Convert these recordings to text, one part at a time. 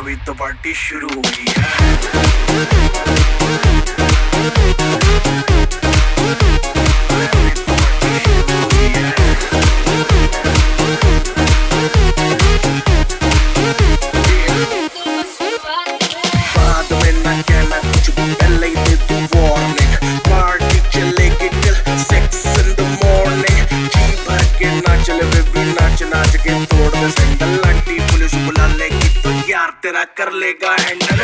अभी तो पार्टी शुरू हुई है। बाद में ना कहना कुछ पहले ही दे तू वार्निंग। पार्टी चलेगी till 6 in the morning। जी भर के नाच ले बेबी, नाच नाच के तोड़ दे सैंडल। आंटी पुलिस बुला लेगी तो यार तेरा कर लेगा हैंडल।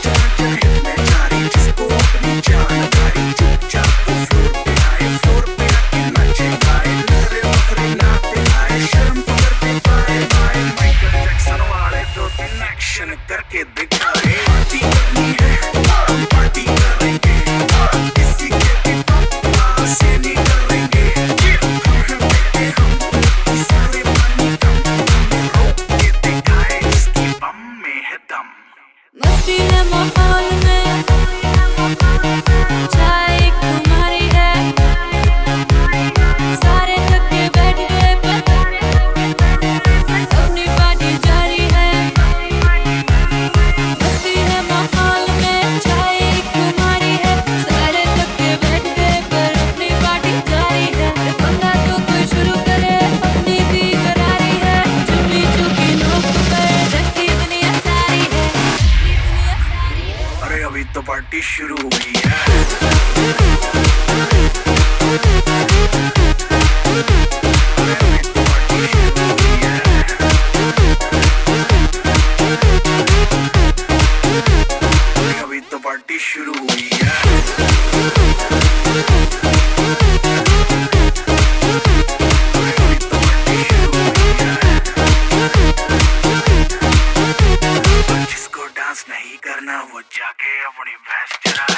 जिसको अपनी जान भारी, चुपचाप तो फ्लोर पे आए, फ्लोर पे आके नाचे गाए। नखरे वखरे नाते आए, शर्म तो कर दे पाए पाए। माइकल जैक्सन वाले 2-3 एक्शन करके दिखाए। पार्टी करनी है, हम पार्टी करेंगे, किसी के भी पापा से नहीं डरेंगे। हम सारे पानी कम रोक के दिखाए, जिसकी बम में है दम। मस्ती है माहौल में, चाय तुम्हारी है। सारे थक के बैठ गए पर अपनी पार्टी जारी है। मस्ती है माहौल में, चाय तुम्हारी है। सारे थक के बैठ गए पर अपनी पार्टी जारी है। बंदा तो कोई शुरू करे, अपनी भी करारी है। चुपी चुपी नोक पर रखती दुनिया सारी है। अरे अभी तो पार्टी शुरू हुई है। अभी तो पार्टी शुरू हुई है। जिसको डांस नहीं करना वो जाके अपनी भैंस चरा।